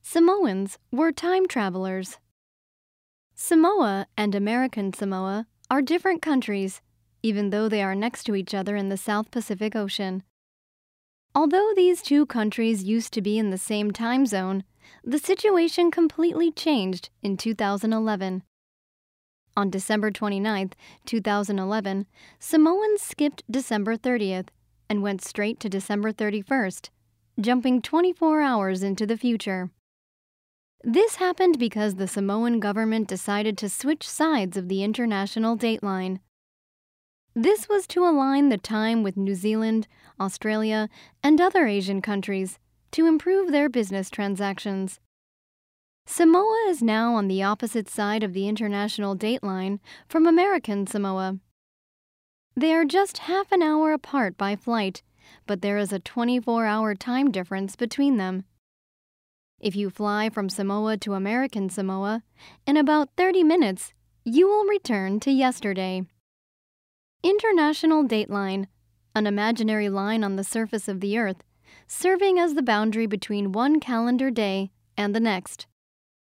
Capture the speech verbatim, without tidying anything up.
Samoans were time travelers. Samoa and American Samoa are different countries, even though they are next to each other in the South Pacific Ocean. Although these two countries used to be in the same time zone, the situation completely changed in two thousand eleven. On December twenty-ninth, two thousand eleven, Samoans skipped December thirtieth and went straight to December thirty-first, jumping twenty-four hours into the future. This happened because the Samoan government decided to switch sides of the international dateline. This was to align the time with New Zealand, Australia, and other Asian countries to improve their business transactions. Samoa is now on the opposite side of the international dateline from American Samoa. They are just half an hour apart by flight, but there is a twenty-four hour time difference between them. If you fly from Samoa to American Samoa, in about thirty minutes, you will return to yesterday. International Dateline, an imaginary line on the surface of the Earth, serving as the boundary between one calendar day and the next.